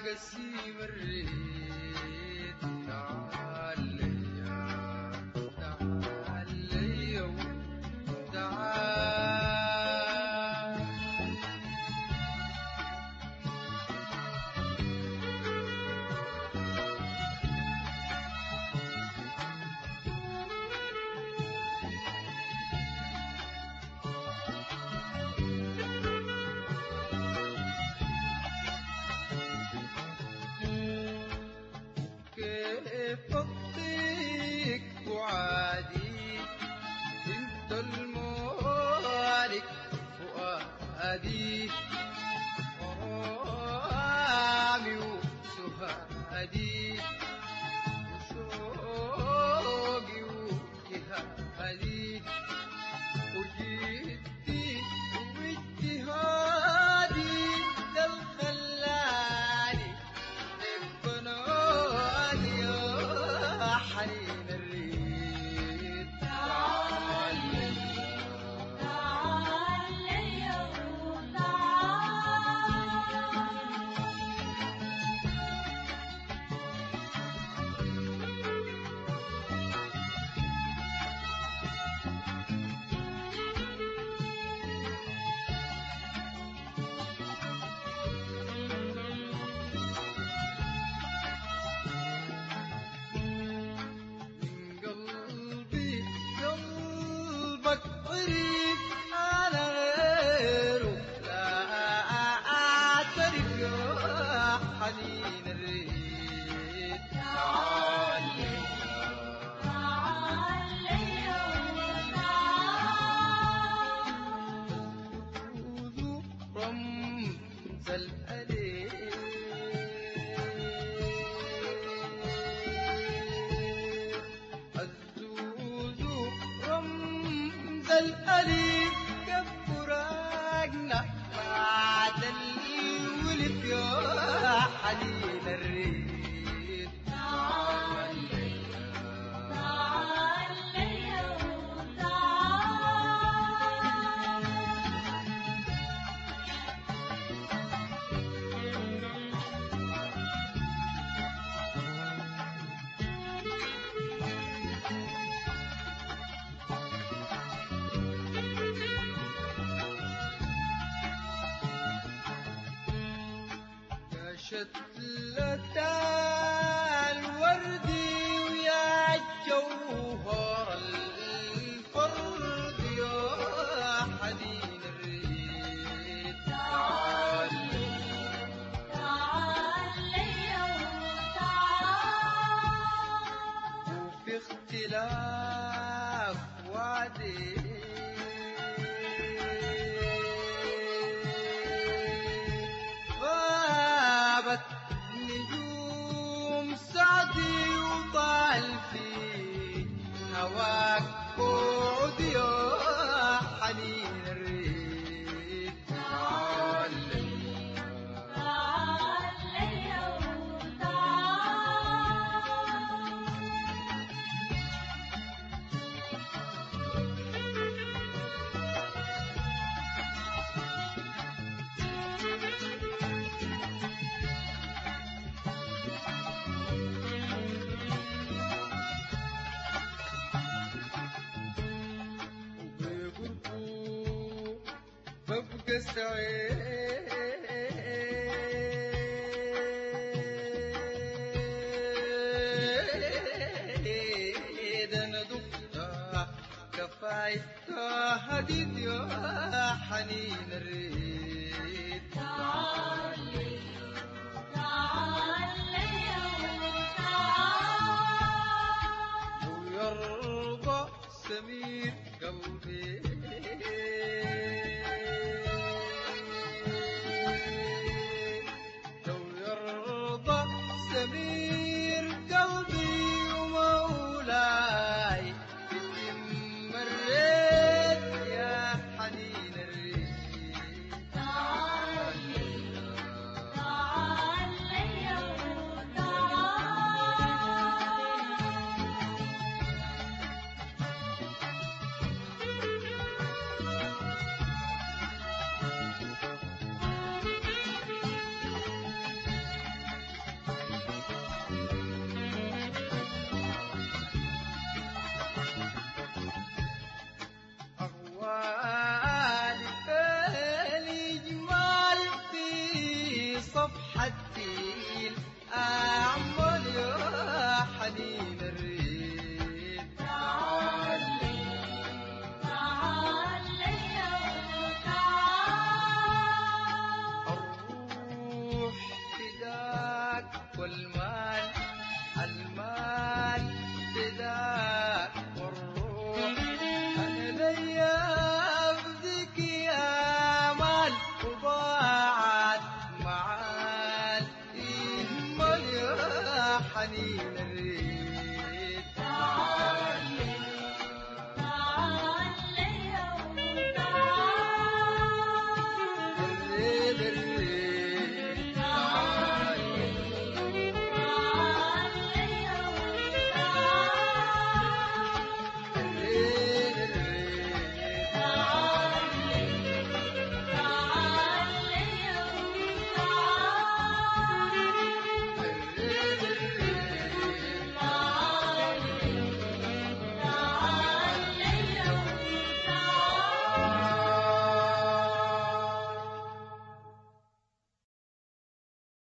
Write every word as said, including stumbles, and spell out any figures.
قسيم الريد تعال ليا تعال ليا تعال كيف أطيق وعادي انت المالك فؤادي ورامي وسهادي وشوقي وجهادي وجدي واجتهادي ده الخلاني حنين الريد تعال ليا تعال ليا قريب أنا غيره لا أعترف يا حنين الريد تعال ليا تعال ليا وذو رمز الأليل الزوزو رمز الأليف كفراقنا بعد الولف يا حنين الريد تعال ليا تعال ليا شتلة الورد ويا جوهر الفرد يا حنين الريد تعال ليا تعال ليا وفي اختلاف وعدي غابت نجوم سعدي وطال في هواك بعد يا حنين الريد تعال ليا تعال ليا ببقى سعيد انا دقتها كفايتها هديت يا حنين الريد تعال ليا تعال ليا تعال ويرضى سمير قلبي سمير قلبي ومولاي بتم الريد يا حنين الريد والمال المال فداك والروح أنا ليا أفديك يا مال وضاعت معال يهمل يا حنين الريح